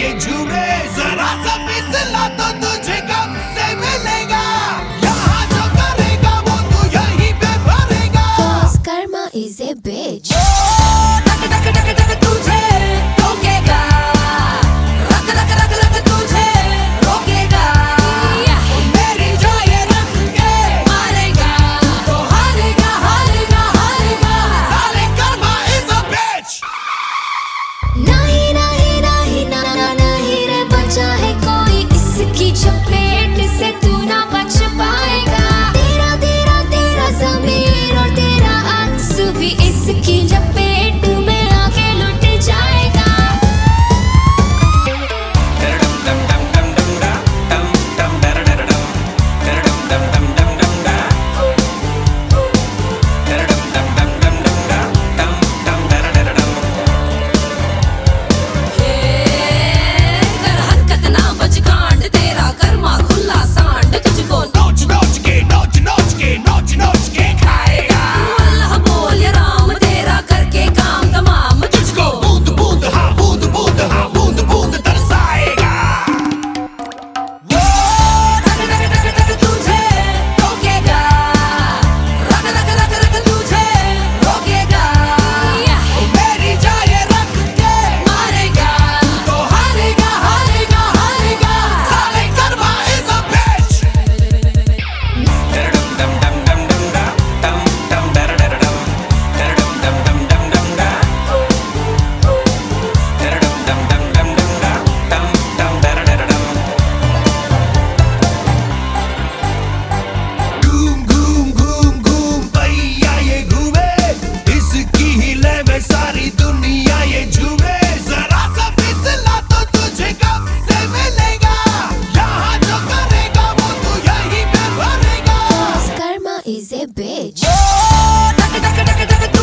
ये झूमे, जरा सा फिसला तो तुझे कब से मिलेगा। यहाँ जो करेगा वो तू यहीं पे भरेगा। Cause karma is a bitch. टक टक टक टक तुझे रोकेगा, रख रख रख रख तुझे रोकेगा। मेरी जो ये रख के मारेगा तो हारेगा हारेगा हारेगा। साले कर्मा is a bitch। नहीं नहीं नहीं ना ना नहीं रे बचा है कोई इसकी चपेट से तू ना बच पाएगा। तेरा तेरा तेरा ज़मीर और तेरा आंसू भी इसकी लपेट में आके लुट जाएगा। कर हरकत ना बच कांड, तेरा कर्मा खुला सांड तुझको नोच नोच के खाएगा। अल्लाह बोल या राम, तेरा करके काम तमाम तुझको बूंद बूंद हाँ बूंद बूंद हाँ बूंद बूंद तरसाएगा। टक टक टक टक तुझे रोकेगा, रख रख रख रख तुझे रोकेगा। मेरी जाए रख के मारेगा तो हारेगा हारेगा हारेगा। साले कर्मा is a bitch। घूम घूम घूम घूम भैया ये घूमे, इसकी ही लेवे सारी दुनिया ये झूमे। जरा सा फिसला तो तुझे कब से मिलेगा। यहाँ जो करेगा वो तू यहीं पे भरेगा। Cause karma is a bitch. टक टक टक टक